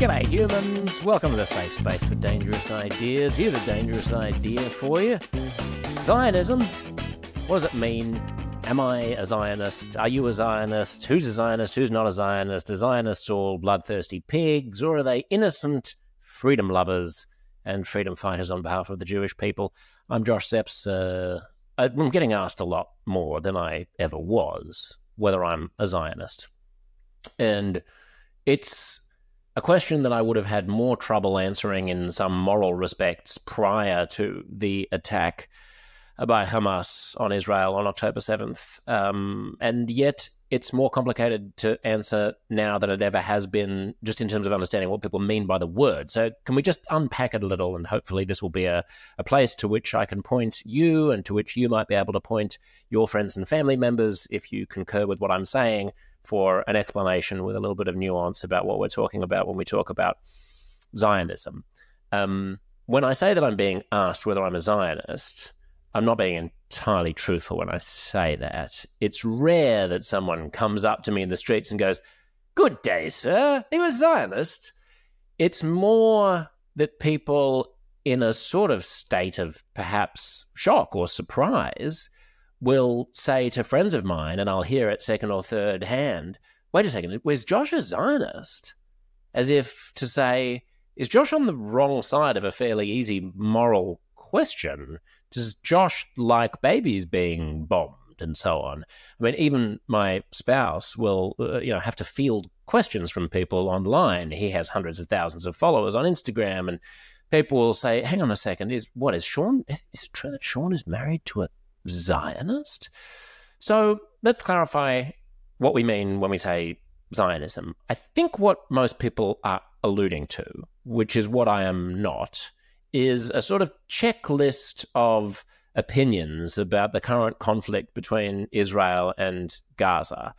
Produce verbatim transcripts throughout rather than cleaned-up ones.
G'day humans, welcome to the safe space for dangerous ideas. Here's a dangerous idea for you. Zionism, what does it mean? Am I a Zionist? Are you a Zionist? Who's a Zionist? Who's not a Zionist? Are Zionists all bloodthirsty pigs, or are they innocent freedom lovers and freedom fighters on behalf of the Jewish people? I'm Josh Sepps. Uh, I'm getting asked a lot more than I ever was whether I'm a Zionist. And it's a question that I would have had more trouble answering in some moral respects prior to the attack by Hamas on Israel on October seventh. Um, and yet it's more complicated to answer now than it ever has been, just in terms of understanding what people mean by the word. So can we just unpack it a little, and hopefully this will be a, a place to which I can point you and to which you might be able to point your friends and family members if you concur with what I'm saying, for an explanation with a little bit of nuance about what we're talking about when we talk about Zionism. Um, when I say that I'm being asked whether I'm a Zionist, I'm not being entirely truthful when I say that. It's rare that someone comes up to me in the streets and goes, "Good day, sir. Are you a Zionist?" It's more that people in a sort of state of perhaps shock or surprise will say to friends of mine, and I'll hear it second or third hand, "Wait a second, was Josh a Zionist?" As if to say, is Josh on the wrong side of a fairly easy moral question? Does Josh like babies being bombed and so on? I mean, even my spouse will, uh, you know, have to field questions from people online. He has hundreds of thousands of followers on Instagram, and people will say, "Hang on a second, is what is Sean? Is it true that Sean is married to a Zionist?" So let's clarify what we mean when we say Zionism. I think what most people are alluding to, which is what I am not, is a sort of checklist of opinions about the current conflict between Israel and Gaza.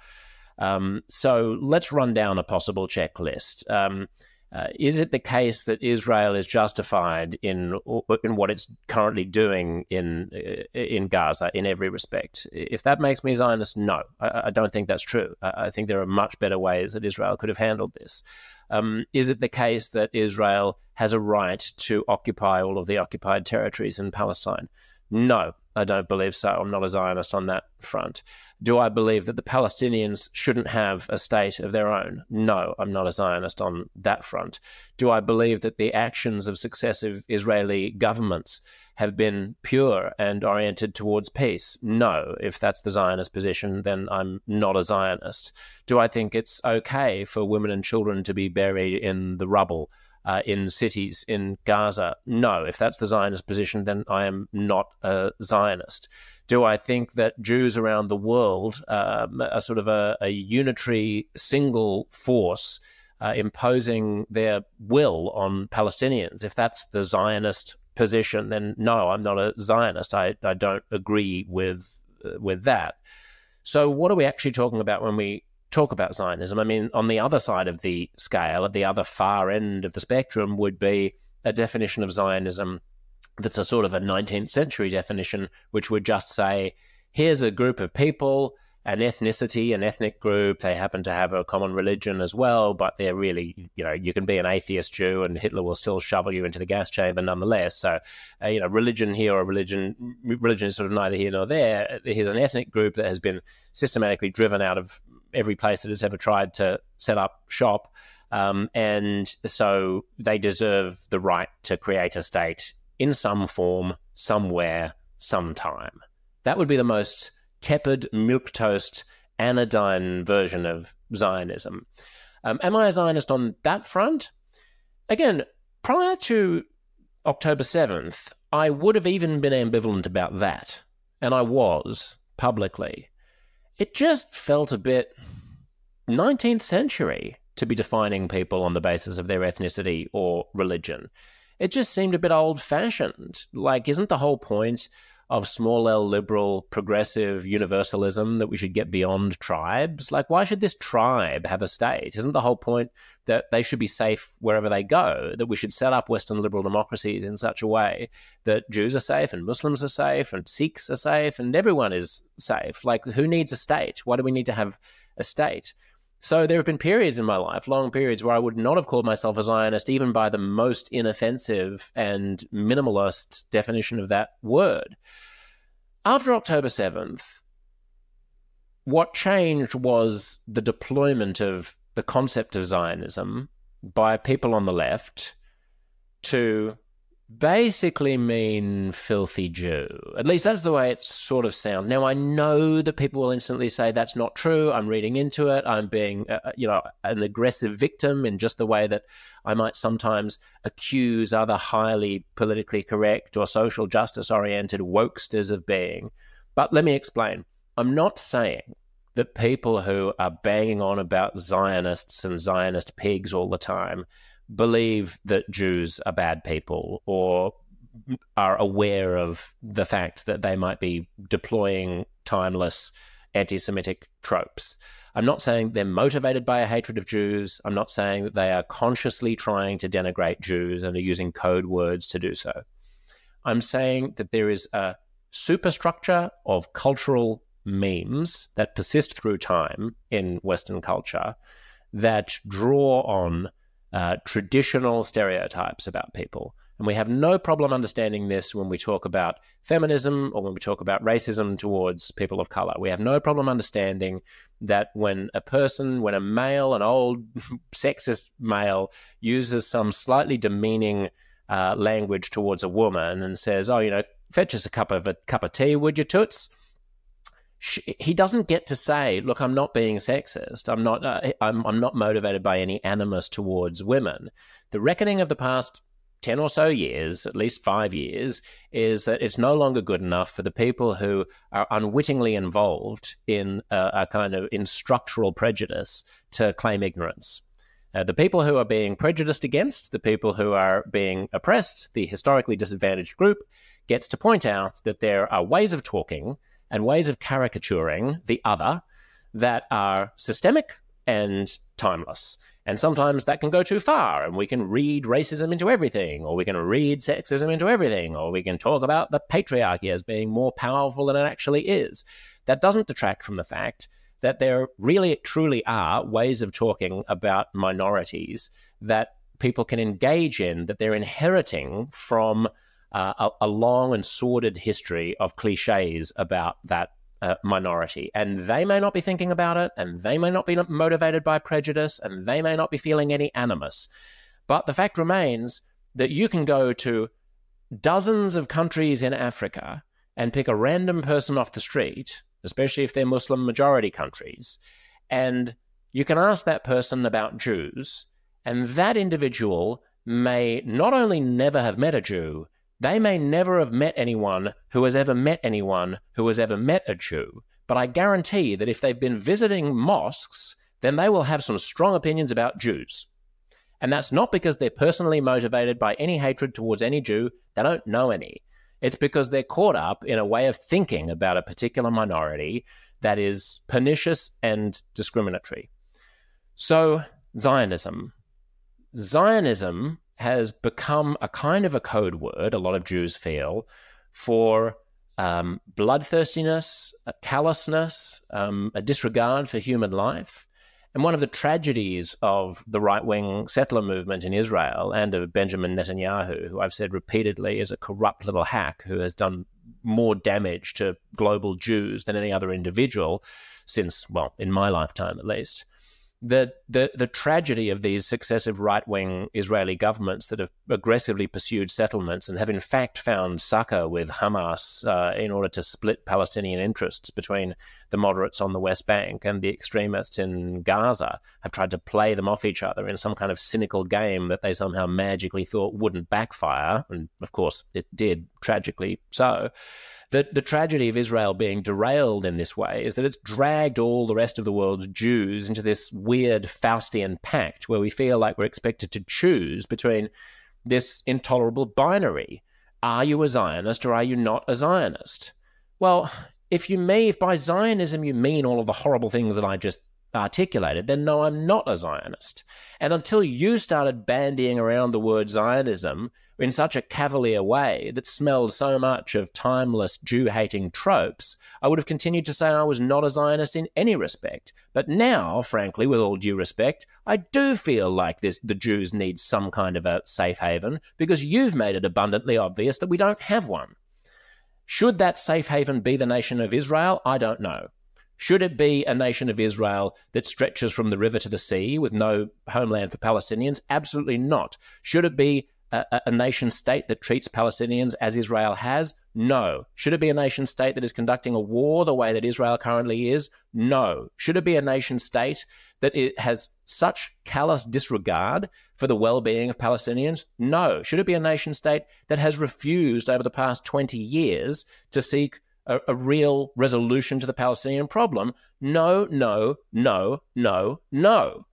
Um, so let's run down a possible checklist. Um, Uh, is it the case that Israel is justified in in what it's currently doing in in Gaza in every respect? If that makes me a Zionist, no, I, I don't think that's true. I, I think there are much better ways that Israel could have handled this. Um, is it the case that Israel has a right to occupy all of the occupied territories in Palestine? No, I don't believe so. I'm not a Zionist on that front. Do I believe that the Palestinians shouldn't have a state of their own? No, I'm not a Zionist on that front. Do I believe that the actions of successive Israeli governments have been pure and oriented towards peace? No. If that's the Zionist position, then I'm not a Zionist. Do I think it's okay for women and children to be buried in the rubble Uh, in cities in Gaza? No. If that's the Zionist position, then I am not a Zionist. Do I think that Jews around the world um, are sort of a, a unitary single force uh, imposing their will on Palestinians? If that's the Zionist position, then no, I'm not a Zionist. I, I don't agree with uh, with that. So what are we actually talking about when we talk about Zionism? I mean, on the other side of the scale, at the other far end of the spectrum, would be a definition of Zionism that's a sort of a nineteenth century definition, which would just say, here's a group of people, an ethnicity, an ethnic group, they happen to have a common religion as well, but they're really, you know, you can be an atheist Jew and Hitler will still shovel you into the gas chamber nonetheless. So, uh, you know, religion here or religion, religion is sort of neither here nor there. Here's an ethnic group that has been systematically driven out of every place that has ever tried to set up shop. Um, and so they deserve the right to create a state in some form, somewhere, sometime. That would be the most tepid, milquetoast, anodyne version of Zionism. Um, am I a Zionist on that front? Again, prior to October seventh, I would have even been ambivalent about that. And I was, publicly. It just felt a bit nineteenth century to be defining people on the basis of their ethnicity or religion. It just seemed a bit old-fashioned. Like, isn't the whole point of small L liberal progressive universalism that we should get beyond tribes? Like, why should this tribe have a state? Isn't the whole point that they should be safe wherever they go, that we should set up Western liberal democracies in such a way that Jews are safe and Muslims are safe and Sikhs are safe and everyone is safe? Like, who needs a state? Why do we need to have a state? So there have been periods in my life, long periods, where I would not have called myself a Zionist even by the most inoffensive and minimalist definition of that word. After October seventh, what changed was the deployment of the concept of Zionism by people on the left to basically mean filthy Jew. At least that's the way it sort of sounds. Now, I know that people will instantly say that's not true. I'm reading into it. I'm being, uh, you know, an aggressive victim in just the way that I might sometimes accuse other highly politically correct or social justice-oriented wokesters of being. But let me explain. I'm not saying that people who are banging on about Zionists and Zionist pigs all the time believe that Jews are bad people or are aware of the fact that they might be deploying timeless anti-Semitic tropes. I'm not saying they're motivated by a hatred of Jews. I'm not saying that they are consciously trying to denigrate Jews and are using code words to do so. I'm saying that there is a superstructure of cultural memes that persist through time in Western culture that draw on Uh, traditional stereotypes about people. And we have no problem understanding this when we talk about feminism or when we talk about racism towards people of color. We have no problem understanding that when a person, when a male, an old sexist male, uses some slightly demeaning uh, language towards a woman and says, oh, you know, fetch us a cup of a cup of tea, would you, toots? He doesn't get to say, look, I'm not being sexist. I'm not, uh, I'm, I'm not motivated by any animus towards women. The reckoning of the past ten or so years, at least five years, is that it's no longer good enough for the people who are unwittingly involved in a, a kind of in structural prejudice to claim ignorance. Uh, the people who are being prejudiced against, the people who are being oppressed, the historically disadvantaged group, gets to point out that there are ways of talking and ways of caricaturing the other that are systemic and timeless. And sometimes that can go too far, and we can read racism into everything, or we can read sexism into everything, or we can talk about the patriarchy as being more powerful than it actually is. That doesn't detract from the fact that there really, truly are ways of talking about minorities that people can engage in, that they're inheriting from Uh, a, a long and sordid history of cliches about that uh, minority. And they may not be thinking about it, and they may not be motivated by prejudice, and they may not be feeling any animus. But the fact remains that you can go to dozens of countries in Africa and pick a random person off the street, especially if they're Muslim majority countries, and you can ask that person about Jews, and that individual may not only never have met a Jew, they may never have met anyone who has ever met anyone who has ever met a Jew. But I guarantee that if they've been visiting mosques, then they will have some strong opinions about Jews. And that's not because they're personally motivated by any hatred towards any Jew. They don't know any. It's because they're caught up in a way of thinking about a particular minority that is pernicious and discriminatory. So, Zionism. Zionism has become a kind of a code word, a lot of Jews feel, for um, bloodthirstiness, callousness, um, a disregard for human life. And one of the tragedies of the right-wing settler movement in Israel and of Benjamin Netanyahu, who I've said repeatedly is a corrupt little hack who has done more damage to global Jews than any other individual since, well, in my lifetime at least, The, the the tragedy of these successive right-wing Israeli governments that have aggressively pursued settlements and have in fact found succor with Hamas uh, in order to split Palestinian interests between the moderates on the West Bank and the extremists in Gaza, have tried to play them off each other in some kind of cynical game that they somehow magically thought wouldn't backfire, and of course it did, tragically so. The, the tragedy of Israel being derailed in this way is that it's dragged all the rest of the world's Jews into this weird Faustian pact where we feel like we're expected to choose between this intolerable binary. Are you a Zionist or are you not a Zionist? Well, if you mean, if by Zionism you mean all of the horrible things that I just articulated, then no, I'm not a Zionist. And until you started bandying around the word Zionism in such a cavalier way that smelled so much of timeless Jew-hating tropes, I would have continued to say I was not a Zionist in any respect. But now, frankly, with all due respect, I do feel like this, the Jews need some kind of a safe haven, because you've made it abundantly obvious that we don't have one. Should that safe haven be the nation of Israel? I don't know. Should it be a nation of Israel that stretches from the river to the sea with no homeland for Palestinians? Absolutely not. Should it be a, a nation state that treats Palestinians as Israel has? No. Should it be a nation state that is conducting a war the way that Israel currently is? No. Should it be a nation state that it has such callous disregard for the well-being of Palestinians? No. Should it be a nation state that has refused over the past twenty years to seek A, a real resolution to the Palestinian problem? No, no, no, no, no.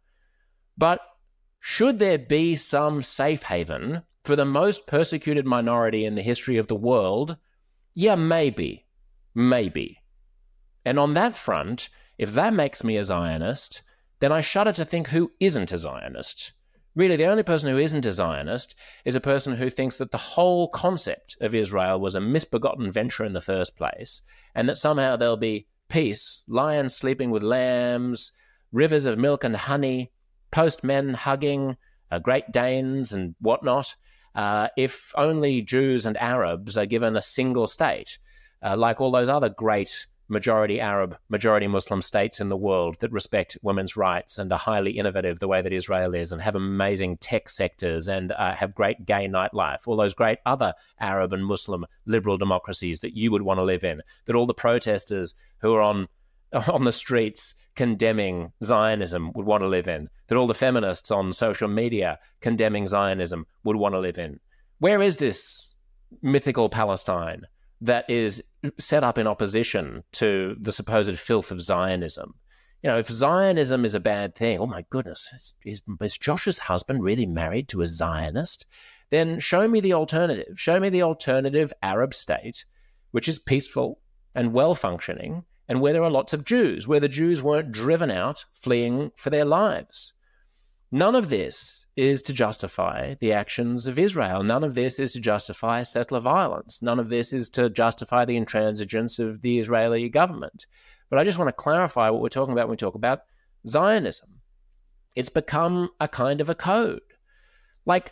But should there be some safe haven for the most persecuted minority in the history of the world? Yeah, maybe. Maybe. And on that front, if that makes me a Zionist, then I shudder to think who isn't a Zionist. Really, the only person who isn't a Zionist is a person who thinks that the whole concept of Israel was a misbegotten venture in the first place, and that somehow there'll be peace, lions sleeping with lambs, rivers of milk and honey, postmen hugging, uh, Great Danes and whatnot, uh, if only Jews and Arabs are given a single state, uh, like all those other great majority Arab, majority Muslim states in the world that respect women's rights and are highly innovative the way that Israel is, and have amazing tech sectors and uh, have great gay nightlife, all those great other Arab and Muslim liberal democracies that you would want to live in, that all the protesters who are on on the streets condemning Zionism would want to live in, that all the feminists on social media condemning Zionism would want to live in. Where is this mythical Palestine that is set up in opposition to the supposed filth of Zionism? You know, if Zionism is a bad thing, oh my goodness, is, is Josh's husband really married to a Zionist? Then show me the alternative. Show me the alternative Arab state, which is peaceful and well-functioning, and where there are lots of Jews, where the Jews weren't driven out fleeing for their lives. None of this is to justify the actions of Israel. None of this is to justify settler violence. None of this is to justify the intransigence of the Israeli government. But I just want to clarify what we're talking about when we talk about Zionism. It's become a kind of a code. Like,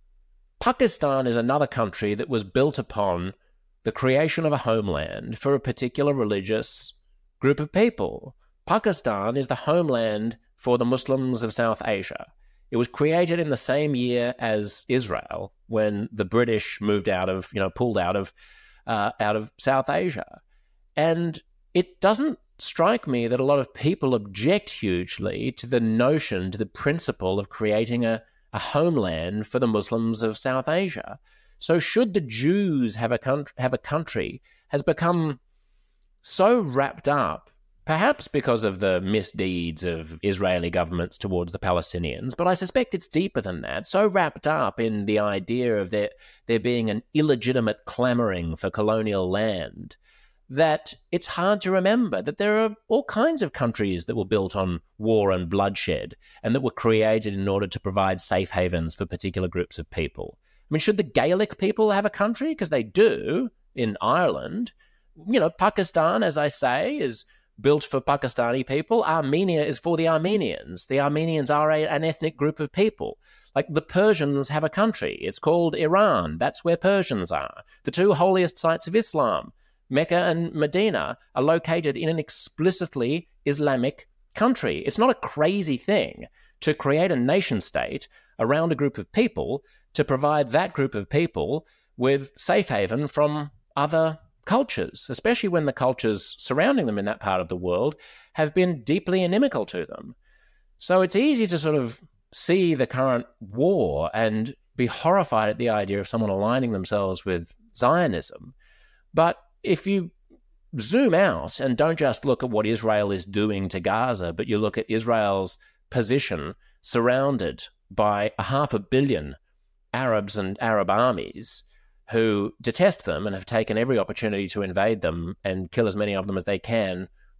Pakistan is another country that was built upon the creation of a homeland for a particular religious group of people. Pakistan is the homeland for the Muslims of South Asia. It was created in the same year as Israel, when the British moved out of, you know, pulled out of, uh, out of South Asia. And it doesn't strike me that a lot of people object hugely to the notion, to the principle of creating a, a homeland for the Muslims of South Asia. So should the Jews have a country, have a country has become so wrapped up, perhaps because of the misdeeds of Israeli governments towards the Palestinians, but I suspect it's deeper than that, so wrapped up in the idea of there, there being an illegitimate clamoring for colonial land, that it's hard to remember that there are all kinds of countries that were built on war and bloodshed and that were created in order to provide safe havens for particular groups of people. I mean, should the Gaelic people have a country? Because they do in Ireland. You know, Pakistan, as I say, is built for Pakistani people. Armenia is for the Armenians. The Armenians are a, an ethnic group of people. Like, the Persians have a country. It's called Iran. That's where Persians are. The two holiest sites of Islam, Mecca and Medina, are located in an explicitly Islamic country. It's not a crazy thing to create a nation state around a group of people to provide that group of people with safe haven from other cultures, especially when the cultures surrounding them in that part of the world have been deeply inimical to them. So it's easy to sort of see the current war and be horrified at the idea of someone aligning themselves with Zionism. But if you zoom out and don't just look at what Israel is doing to Gaza, but you look at Israel's position surrounded by a half a billion Arabs and Arab armies who detest them and have taken every opportunity to invade them and kill as many of them as they can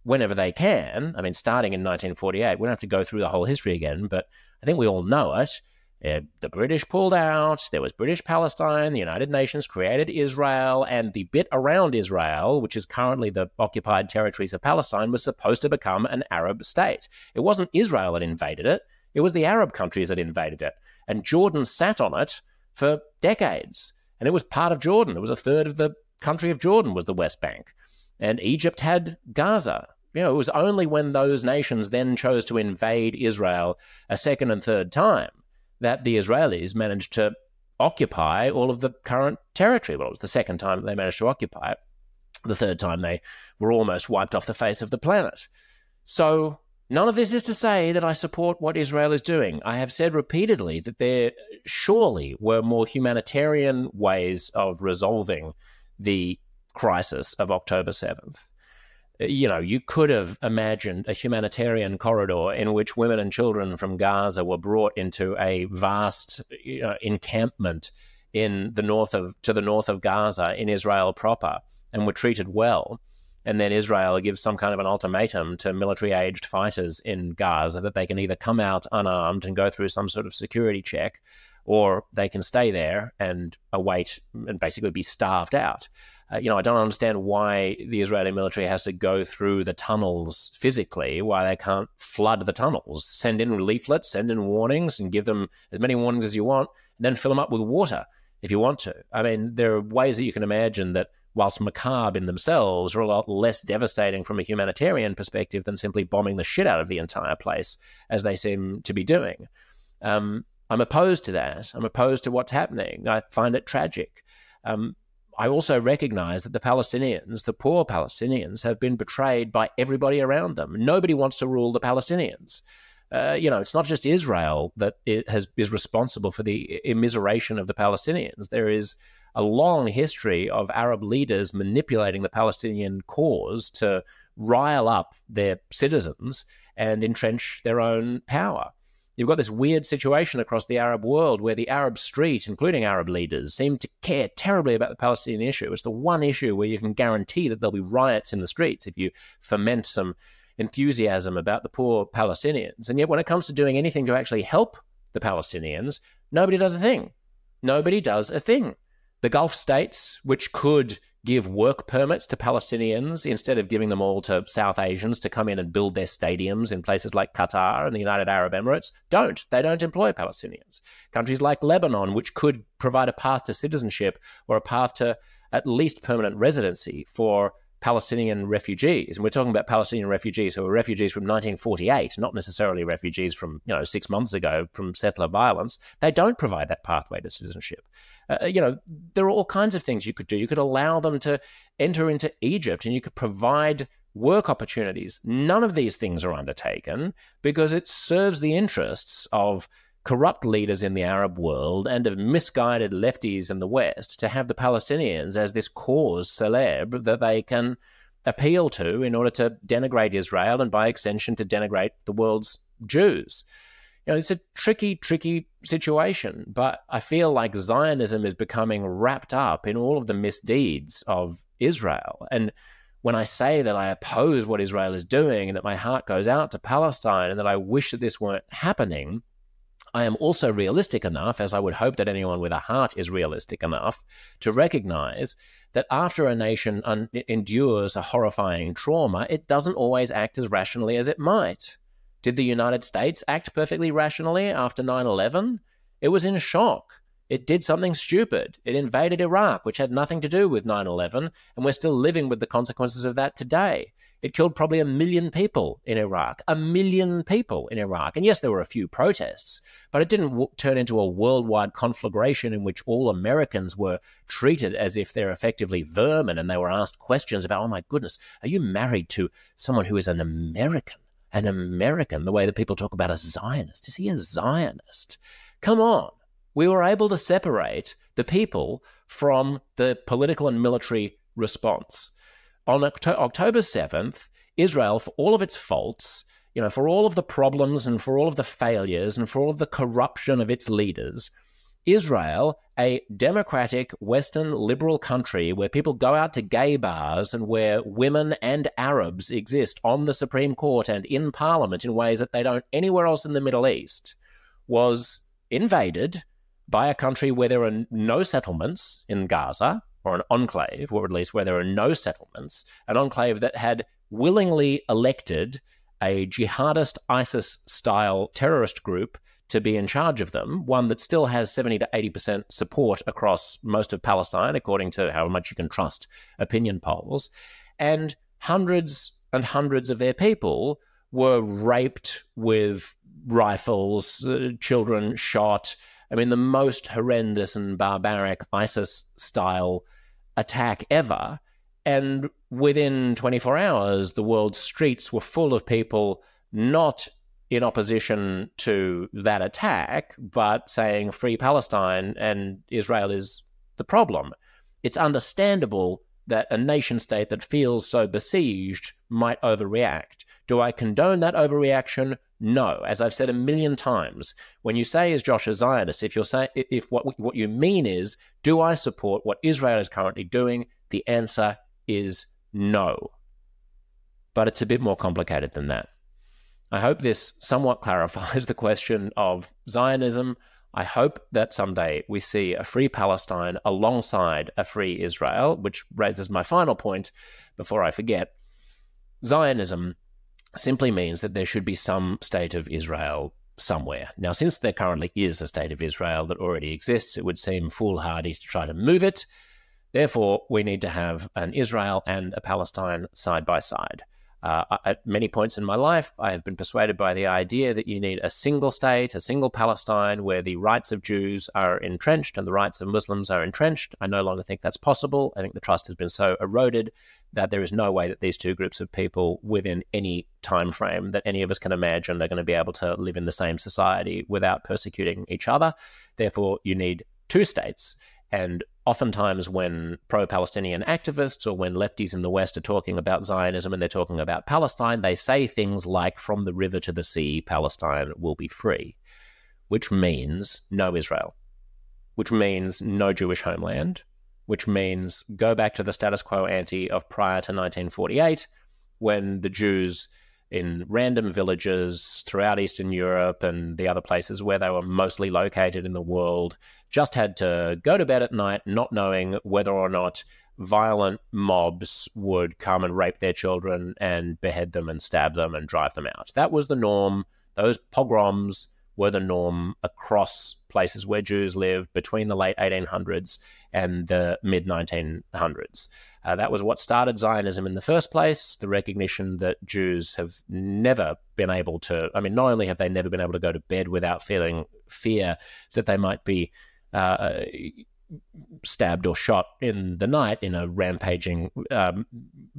whenever they can. I mean, starting in nineteen forty-eight, we don't have to go through the whole history again, but I think we all know it. Uh, the British pulled out, there was British Palestine, the United Nations created Israel, and the bit around Israel, which is currently the occupied territories of Palestine, was supposed to become an Arab state. It wasn't Israel that invaded it, it was the Arab countries that invaded it. And Jordan sat on it for decades, and it was part of Jordan. It was a third of the country of Jordan was the West Bank. And Egypt had Gaza. You know, it was only when those nations then chose to invade Israel a second and third time that the Israelis managed to occupy all of the current territory. Well, it was the second time that they managed to occupy it. The third time they were almost wiped off the face of the planet. So none of this is to say that I support what Israel is doing. I have said repeatedly that there surely were more humanitarian ways of resolving the crisis of October seventh. You know, you could have imagined a humanitarian corridor in which women and children from Gaza were brought into a vast, you know, encampment in the north of to the north of Gaza in Israel proper, and were treated well. And then Israel gives some kind of an ultimatum to military-aged fighters in Gaza that they can either come out unarmed and go through some sort of security check, or they can stay there and await and basically be starved out. Uh, you know, I don't understand why the Israeli military has to go through the tunnels physically, why they can't flood the tunnels, send in leaflets, send in warnings, and give them as many warnings as you want, and then fill them up with water if you want to. I mean, there are ways that you can imagine that, whilst macabre in themselves, are a lot less devastating from a humanitarian perspective than simply bombing the shit out of the entire place, as they seem to be doing. Um, I'm opposed to that. I'm opposed to what's happening. I find it tragic. Um, I also recognize that the Palestinians, the poor Palestinians, have been betrayed by everybody around them. Nobody wants to rule the Palestinians. Uh, you know, it's not just Israel that it has, is responsible for the immiseration of the Palestinians. There is a long history of Arab leaders manipulating the Palestinian cause to rile up their citizens and entrench their own power. You've got this weird situation across the Arab world where the Arab street, including Arab leaders, seem to care terribly about the Palestinian issue. It's the one issue where you can guarantee that there'll be riots in the streets if you foment some enthusiasm about the poor Palestinians. And yet when it comes to doing anything to actually help the Palestinians, nobody does a thing. Nobody does a thing. The Gulf states, which could give work permits to Palestinians instead of giving them all to South Asians to come in and build their stadiums in places like Qatar and the United Arab Emirates, don't. They don't employ Palestinians. Countries like Lebanon, which could provide a path to citizenship or a path to at least permanent residency for Palestinian refugees. And we're talking about Palestinian refugees who are refugees from nineteen forty-eight, not necessarily refugees from, you know, six months ago from settler violence. They don't provide that pathway to citizenship. Uh, you know, there are all kinds of things you could do. You could allow them to enter into Egypt and you could provide work opportunities. None of these things are undertaken because it serves the interests of corrupt leaders in the Arab world and of misguided lefties in the West to have the Palestinians as this cause célèbre that they can appeal to in order to denigrate Israel and by extension to denigrate the world's Jews. You know, it's a tricky, tricky situation, but I feel like Zionism is becoming wrapped up in all of the misdeeds of Israel. And when I say that I oppose what Israel is doing and that my heart goes out to Palestine and that I wish that this weren't happening, I am also realistic enough, as I would hope that anyone with a heart is realistic enough, to recognize that after a nation un- endures a horrifying trauma, it doesn't always act as rationally as it might. Did the United States act perfectly rationally after nine eleven? It was in shock. It did something stupid. It invaded Iraq, which had nothing to do with nine eleven, and we're still living with the consequences of that today. It killed probably a million people in Iraq, a million people in Iraq. And yes, there were a few protests, but it didn't w- turn into a worldwide conflagration in which all Americans were treated as if they're effectively vermin and they were asked questions about, oh my goodness, are you married to someone who is an American? An American, the way that people talk about a Zionist. Is he a Zionist? Come on. We were able to separate the people from the political and military response. On October seventh, Israel, for all of its faults, you know, for all of the problems and for all of the failures and for all of the corruption of its leaders, Israel, a democratic, Western, liberal country where people go out to gay bars and where women and Arabs exist on the Supreme Court and in Parliament in ways that they don't anywhere else in the Middle East, was invaded by a country where there are no settlements in Gaza, or an enclave, or at least where there are no settlements, an enclave that had willingly elected a jihadist ISIS-style terrorist group to be in charge of them, one that still has seventy to eighty percent support across most of Palestine, according to how much you can trust opinion polls. And hundreds and hundreds of their people were raped with rifles, uh, children shot. I mean, the most horrendous and barbaric ISIS-style attack ever. And within twenty-four hours, the world's streets were full of people not in opposition to that attack, but saying free Palestine and Israel is the problem. It's understandable that a nation state that feels so besieged might overreact. Do I condone that overreaction? No. As I've said a million times, when you say, is Josh a Zionist, if you're saying, if what what you mean is, do I support what Israel is currently doing? The answer is no. But it's a bit more complicated than that. I hope this somewhat clarifies the question of Zionism. I hope that someday we see a free Palestine alongside a free Israel, which raises my final point before I forget. Zionism simply means that there should be some state of Israel somewhere. Now, since there currently is a state of Israel that already exists, it would seem foolhardy to try to move it. Therefore, we need to have an Israel and a Palestine side by side. Uh, at many points in my life, I have been persuaded by the idea that you need a single state, a single Palestine, where the rights of Jews are entrenched and the rights of Muslims are entrenched. I no longer think that's possible. I think the trust has been so eroded that there is no way that these two groups of people, within any time frame that any of us can imagine, are going to be able to live in the same society without persecuting each other. Therefore, you need two states. And oftentimes when pro-Palestinian activists or when lefties in the West are talking about Zionism and they're talking about Palestine, they say things like, from the river to the sea, Palestine will be free, which means no Israel, which means no Jewish homeland, which means go back to the status quo ante of prior to nineteen forty-eight, when the Jews in random villages throughout Eastern Europe and the other places where they were mostly located in the world just had to go to bed at night not knowing whether or not violent mobs would come and rape their children and behead them and stab them and drive them out. That was the norm. Those pogroms were the norm across places where Jews lived between the late eighteen hundreds and the mid nineteen hundreds. Uh, that was what started Zionism in the first place, the recognition that Jews have never been able to, I mean, not only have they never been able to go to bed without feeling fear that they might be uh, stabbed or shot in the night in a rampaging, um,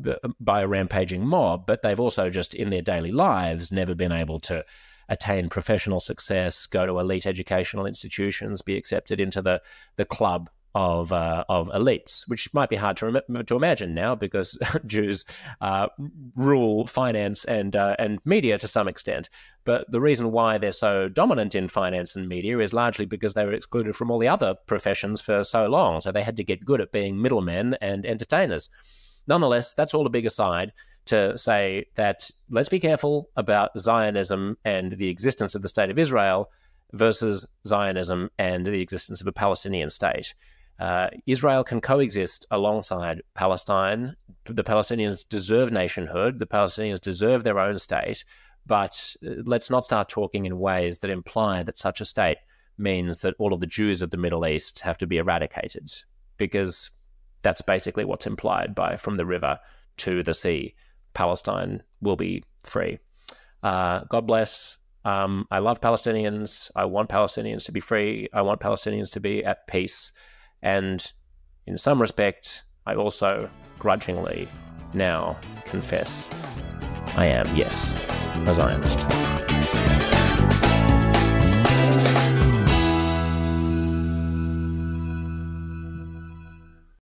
by a rampaging mob, but they've also just in their daily lives never been able to attain professional success, go to elite educational institutions, be accepted into the, the club of uh, of elites, which might be hard to rem- to imagine now because Jews uh, rule finance and uh, and media to some extent. But the reason why they're so dominant in finance and media is largely because they were excluded from all the other professions for so long. So they had to get good at being middlemen and entertainers. Nonetheless, that's all a big aside to say that let's be careful about Zionism and the existence of the state of Israel versus Zionism and the existence of a Palestinian state. Uh, Israel can coexist alongside Palestine. The Palestinians deserve nationhood. The Palestinians deserve their own state. But let's not start talking in ways that imply that such a state means that all of the Jews of the Middle East have to be eradicated, because that's basically what's implied by from the river to the sea, Palestine will be free. Uh, God bless. Um, I love Palestinians. I want Palestinians to be free. I want Palestinians to be at peace. And in some respect, I also grudgingly now confess I am, yes, a Zionist.